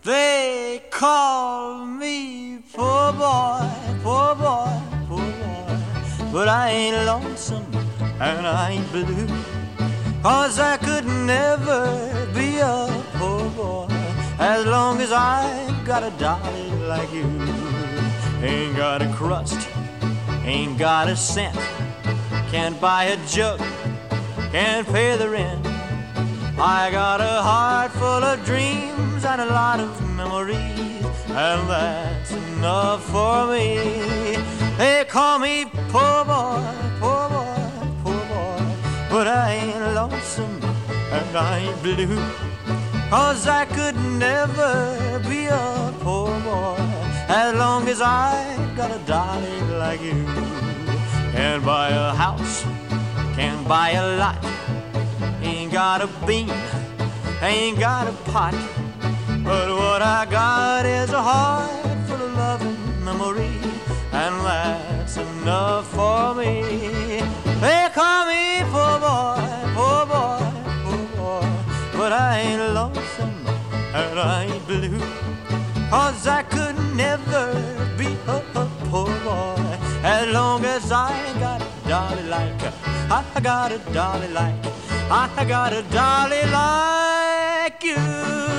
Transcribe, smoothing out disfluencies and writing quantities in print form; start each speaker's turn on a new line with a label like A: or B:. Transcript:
A: They call me poor boy, poor boy, poor boy. But I ain't lonesome and I ain't blue, 'cause I could never be a poor boy as long as I got a dolly like you. Ain't got a crust, ain't got a cent, can't buy a jug, can't pay the rent. I got a heart full of dreams and a lot of memories, and that's enough for me. They call me poor boy, poor boy, poor boy, but I ain't lonesome and I ain't blue, 'cause I could never be a poor boy as long as I got a dolly like you. Can't buy a house, can't buy a lot, ain't got a bean, ain't got a pot, but what I got is a heart full of love and memory, and that's enough for me. They call me poor boy, poor boy, poor boy, but I ain't lonesome and I ain't blue, 'cause I could never be a poor boy as long as I got a dolly like, I got a dolly like, I got a dolly like you.